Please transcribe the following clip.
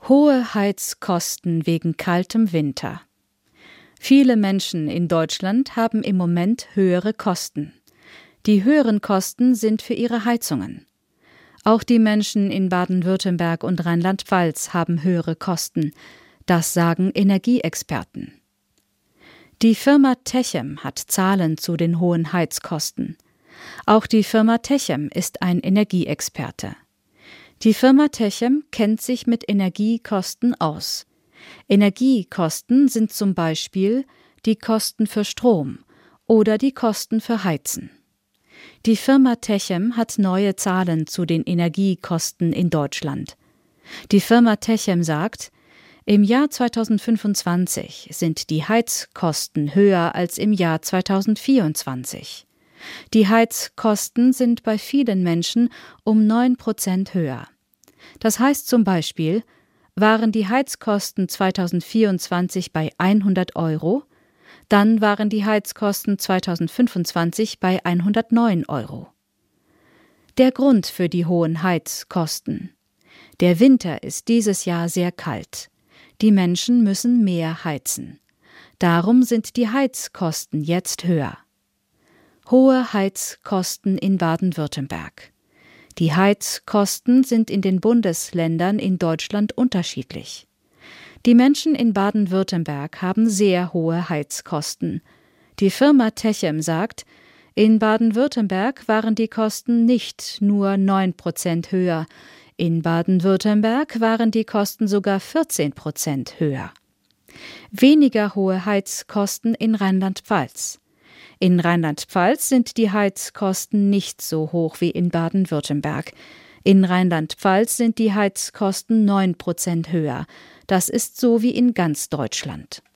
Hohe Heizkosten wegen kaltem Winter. Viele Menschen in Deutschland haben im Moment höhere Kosten. Die höheren Kosten sind für ihre Heizungen. Auch die Menschen in Baden-Württemberg und Rheinland-Pfalz haben höhere Kosten. Das sagen Energieexperten. Die Firma Techem hat Zahlen zu den hohen Heizkosten. Auch die Firma Techem ist ein Energieexperte. Die Firma Techem kennt sich mit Energiekosten aus. Energiekosten sind zum Beispiel die Kosten für Strom oder die Kosten für Heizen. Die Firma Techem hat neue Zahlen zu den Energiekosten in Deutschland. Die Firma Techem sagt, im Jahr 2025 sind die Heizkosten höher als im Jahr 2024. Die Heizkosten sind bei vielen Menschen um 9% höher. Das heißt zum Beispiel, waren die Heizkosten 2024 bei 100 €, dann waren die Heizkosten 2025 bei 109 €. Der Grund für die hohen Heizkosten: Der Winter ist dieses Jahr sehr kalt. Die Menschen müssen mehr heizen. Darum sind die Heizkosten jetzt höher. Hohe Heizkosten in Baden-Württemberg. Die Heizkosten sind in den Bundesländern in Deutschland unterschiedlich. Die Menschen in Baden-Württemberg haben sehr hohe Heizkosten. Die Firma Techem sagt, in Baden-Württemberg waren die Kosten nicht nur 9% höher, in Baden-Württemberg waren die Kosten sogar 14% höher. Weniger hohe Heizkosten in Rheinland-Pfalz. In Rheinland-Pfalz sind die Heizkosten nicht so hoch wie in Baden-Württemberg. In Rheinland-Pfalz sind die Heizkosten 9% höher. Das ist so wie in ganz Deutschland.